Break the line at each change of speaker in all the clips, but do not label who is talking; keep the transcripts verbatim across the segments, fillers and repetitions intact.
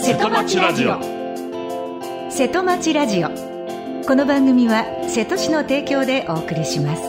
瀬戸町ラジオ。
瀬戸町ラジオ。この番組は瀬戸市の提供でお送りします。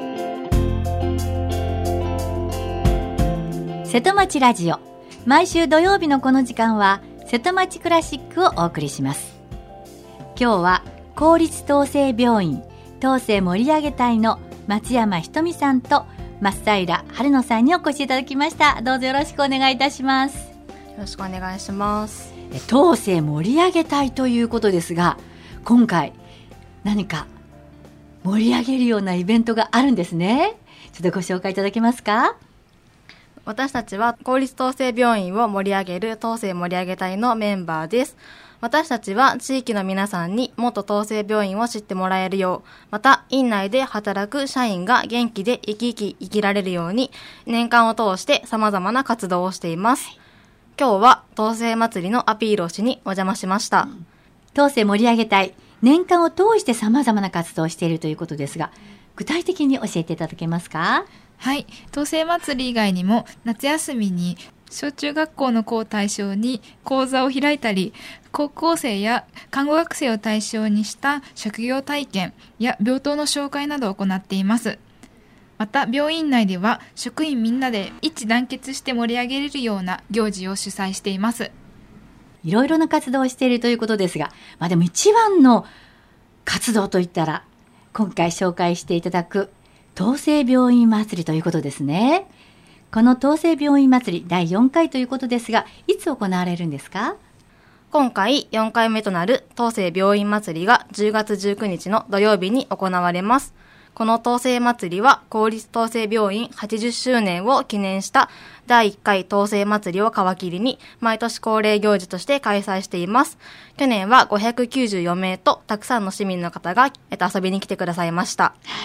瀬戸町ラジオ、毎週土曜日のこの時間は瀬戸町クラシックをお送りします。今日は公立統制病院統制盛り上げ隊の松山ひとみさんと増平春乃さんにお越しいただきました。どうぞよろしくお願いいたします。
よろしくお願いします。
統制盛り上げ隊ということですが、今回何か盛り上げるようなイベントがあるんですね。ちょっとご紹介いただけますか？
私たちは公立統制病院を盛り上げる統制盛り上げ隊のメンバーです。私たちは地域の皆さんにもっと統制病院を知ってもらえるよう、また院内で働く社員が元気で生き生き生きられるように、年間を通して様々な活動をしています。今日は統制祭りのアピールをしにお邪魔しました。
統制盛り上げ隊、年間を通して様々な活動をしているということですが、具体的に教えていただけますか？
はい、統制祭り以外にも夏休みに小中学校の子を対象に講座を開いたり、高校生や看護学生を対象にした職業体験や病棟の紹介などを行っています。また病院内では職員みんなで一致団結して盛り上げれるような行事を主催しています。
いろいろな活動をしているということですが、まあでも一番の活動といったら今回紹介していただく統制病院祭りということですね。この統制病院祭りだいよんかいということですが、いつ行われるんですか？
今回よんかいめとなる統制病院祭りがじゅうがつじゅうくにちの土曜日に行われます。この統制祭りは公立統制病院はちじゅっしゅうねんを記念しただいいっかい統制祭りを皮切りに毎年恒例行事として開催しています。去年はごひゃくきゅうじゅうよんめいとたくさんの市民の方が、えっと、遊びに来てくださいました。
はい、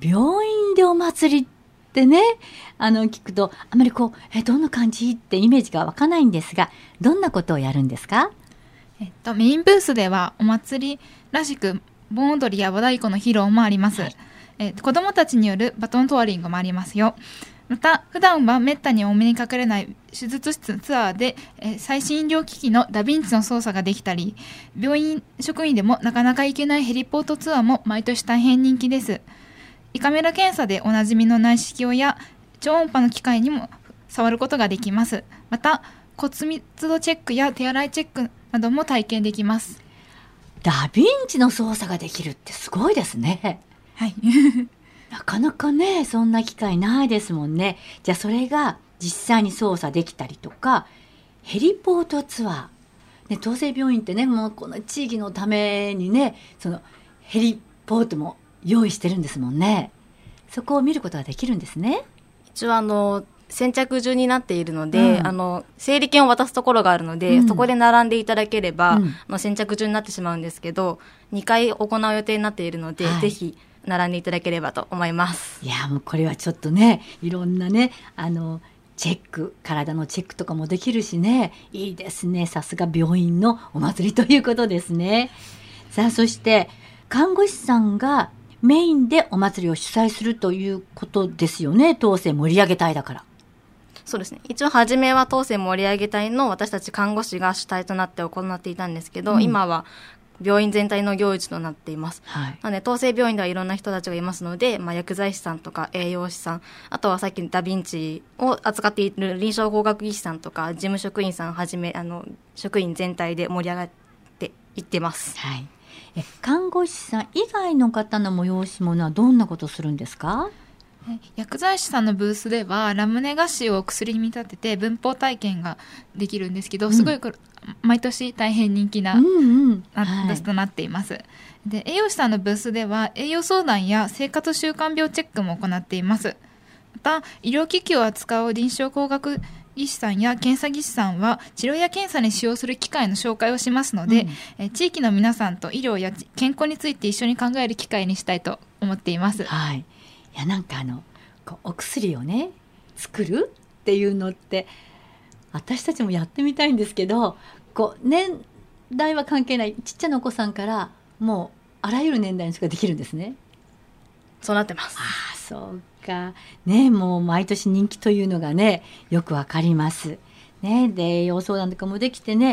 病院でお祭りってね、あの聞くとあまりこうえどんな感じってイメージが湧かないんですが、どんなことをやるんですか？
えっと、メインブースではお祭りらしく盆踊りや和太鼓の披露もあります。はい、え子どもたちによるバトントワリングもありますよ。また普段はめったにお目にかかれない手術室ツアーで、え最新医療機器のダヴィンチの操作ができたり、病院職員でもなかなか行けないヘリポートツアーも毎年大変人気です。胃カメラ検査でおなじみの内視鏡や超音波の機械にも触ることができます。また骨密度チェックや手洗いチェックなども体験できます。
ダヴィンチの操作ができるってすごいですね。
はい
なかなかね、そんな機会ないですもんね。じゃあそれが実際に操作できたりとか、ヘリポートツアー、ね、統制病院ってね、もうこの地域のためにね、そのヘリポートも用意してるんですもんね。そこを見ることができるんですね。
一応あの先着順になっているので、うん、あの整理券を渡すところがあるので、うん、そこで並んでいただければ、うん、あの先着順になってしまうんですけど、にかい行う予定になっているので、はい、ぜひ並んでいただければと思います。
いやもうこれはちょっとね、いろんなね、あのチェック、体のチェックとかもできるしね、いいですね。さすが病院のお祭りということですね。さあそして看護師さんがメインでお祭りを主催するということですよね。統制盛り上げ隊だから。
そうですね。一応初めは統制盛り上げ隊の私たち看護師が主体となって行っていたんですけど、うん、今は病院全体の行事となっています。はい、なので統制病院ではいろんな人たちがいますので、まあ、薬剤師さんとか栄養士さん、あとはさっきのダヴィンチを扱っている臨床工学技師さんとか事務職員さんはじめ、あの職員全体で盛り上がっていってます。
はい、え看護師さん以外の方の催し物はどんなことするんですか？
薬剤師さんのブースではラムネ菓子を薬に見立てて文法体験ができるんですけど、うん、すごい毎年大変人気な、うんうん、ブースとなっています。はい、で栄養士さんのブースでは栄養相談や生活習慣病チェックも行っています。また医療機器を扱う臨床工学技師さんや検査技師さんは治療や検査に使用する機械の紹介をしますので、うん、え地域の皆さんと医療や健康について一緒に考える機会にしたいと思っています。
はい、いやなんかあのこうお薬をね作るっていうのって私たちもやってみたいんですけど、こう年代は関係ないちっちゃなお子さんからもうあらゆる年代の人ができるんですね。
そうなってます。
ああそうかね、もう毎年人気というのがねよくわかりますね。で栄養相談とかもできてね、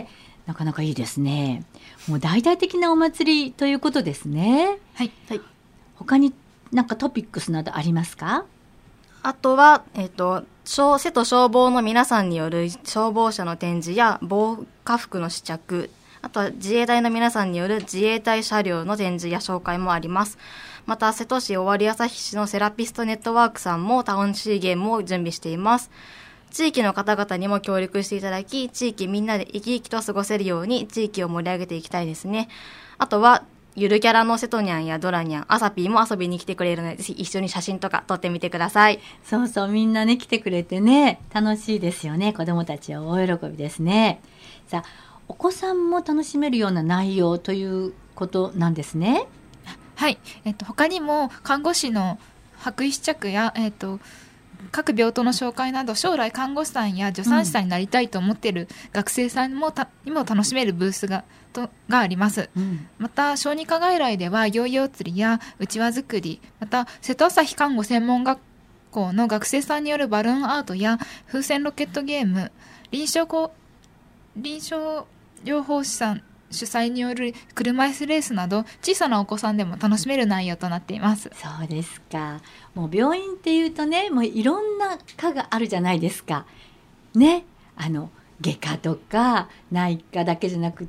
なかなかいいですね。もう大々的なお祭りということですね。
はい、
はい、
他になんかトピックスなどありますか？
あとは、えっと、瀬戸消防の皆さんによる消防車の展示や防火服の試着、あとは自衛隊の皆さんによる自衛隊車両の展示や紹介もあります。また瀬戸市尾張旭市のセラピストネットワークさんも楽しいゲームを準備しています。地域の方々にも協力していただき、地域みんなで生き生きと過ごせるように地域を盛り上げていきたいですね。あとはゆるキャラの瀬戸ニャンやドラニャン、アサピーも遊びに来てくれるので、ぜひ一緒に写真とか撮ってみてください。
そうそう、みんなね来てくれてね、楽しいですよね。子どもたちは大喜びですね。さあ、お子さんも楽しめるような内容ということなんですね。
はい、えっと、他にも看護師の白衣試着や、えっと、各病棟の紹介など、将来看護師さんや助産師さんになりたいと思っている学生さんもたにも楽しめるブースがとがあります、うん、また小児科外来ではヨーヨー釣りやうちわ作り、また瀬戸朝日看護専門学校の学生さんによるバルーンアートや風船ロケットゲーム、臨床こ臨床療法士さん主催による車椅子レースなど、小さなお子さんでも楽しめる内容となっています。
そうですか。もう病院っていうとね、もういろんな科があるじゃないですかね。あの外科とか内科だけじゃなくって、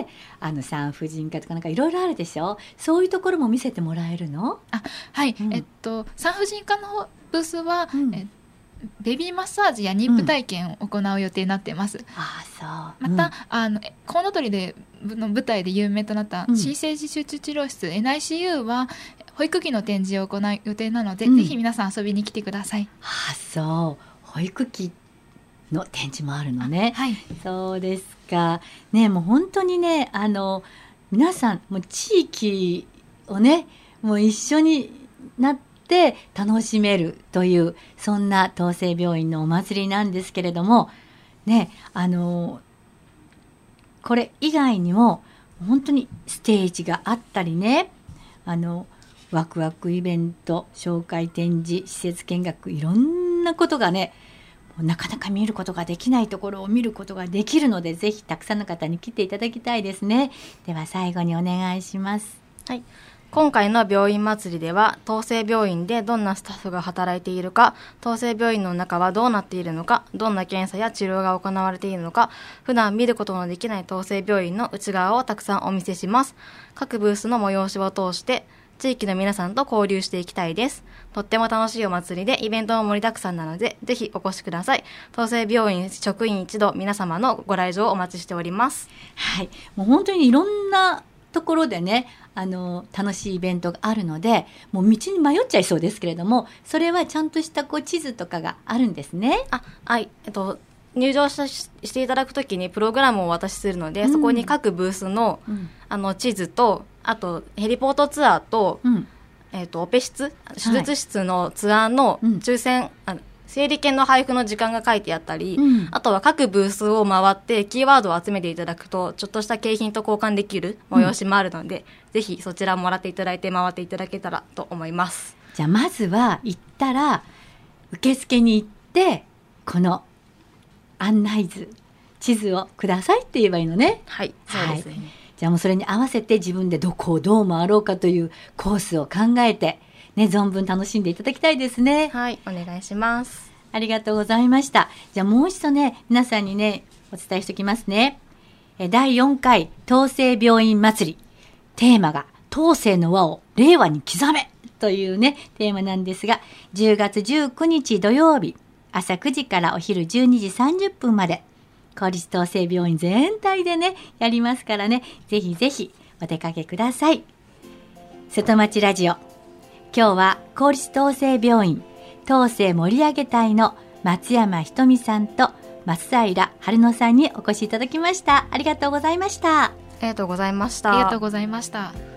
あの産婦人科とかなんかいろいろあるでしょ。そういうところも見せてもらえるの？
あ、はい、うん、えっと産婦人科のブースは、うん、えベビーマッサージや妊婦体験を行う予定になっています、うん、
あそう、
また、うん、あのコウノトリでの舞台で有名となった新生児集中治療室、うん、エヌアイシーユー は保育器の展示を行う予定なので、うん、ぜひ皆さん遊びに来てください。
あそう保育器の展示もあるのね。
はい、
そうですかね。もう本当にね、あの皆さんもう地域をねもう一緒になって楽しめるという、そんな東生病院のお祭りなんですけれどもね、あのこれ以外にも本当にステージがあったりね、あのワクワクイベント、紹介展示、施設見学、いろんなことがね、なかなか見ることができないところを見ることができるので、ぜひたくさんの方に来ていただきたいですね。では最後にお願いします。
はい、今回の病院祭りでは、東生病院でどんなスタッフが働いているか、東生病院の中はどうなっているのか、どんな検査や治療が行われているのか、普段見ることのできない東生病院の内側をたくさんお見せします。各ブースの催しを通して地域の皆さんと交流していきたいです。とっても楽しいお祭りでイベントも盛りだくさんなので、ぜひお越しください。東生病院職員一同、皆様のご来場をお待ちしております。
はい、もう本当にいろんなところでね、あの楽しいイベントがあるので、もう道に迷っちゃいそうですけれども、それはちゃんとしたこう地図とかがあるんですね。
あ、はい、えっと入場し、していただくときにプログラムをお渡しするので、うん、そこに各ブースの、うん、あの地図と、あとヘリポートツアーと、うん、えっとオペ室、手術室のツアーの抽選、はい、あの整理券の配布の時間が書いてあったり、うん、あとは各ブースを回ってキーワードを集めていただくと、ちょっとした景品と交換できる催しもあるので、うん、ぜひそちらもらっていただいて回っていただけたらと思います。
じゃあまずは行ったら受付に行って、この案内図、地図をくださいって言えばいいのね。
はい、そうですね。はい、
じゃあもうそれに合わせて自分でどこをどう回ろうかというコースを考えてね、存分楽しんでいただきたいですね。
はい、お願いします。
ありがとうございました。じゃあもう一度ね、皆さんにねお伝えしておきますね。えだいよんかい東生病院祭り、テーマが東生の輪を令和に刻めというねテーマなんですが、じゅうがつじゅうくにち土曜日、朝くじからお昼じゅうにじさんじゅっぷんまで、公立東生病院全体でねやりますからね、ぜひぜひお出かけください。瀬戸町ラジオ、今日は公立東生病院東生盛り上げ隊の松山ひとみさんと松平春乃さんにお越しいただきました。ありがとうございました。
ありがとうございました。
ありがとうございました。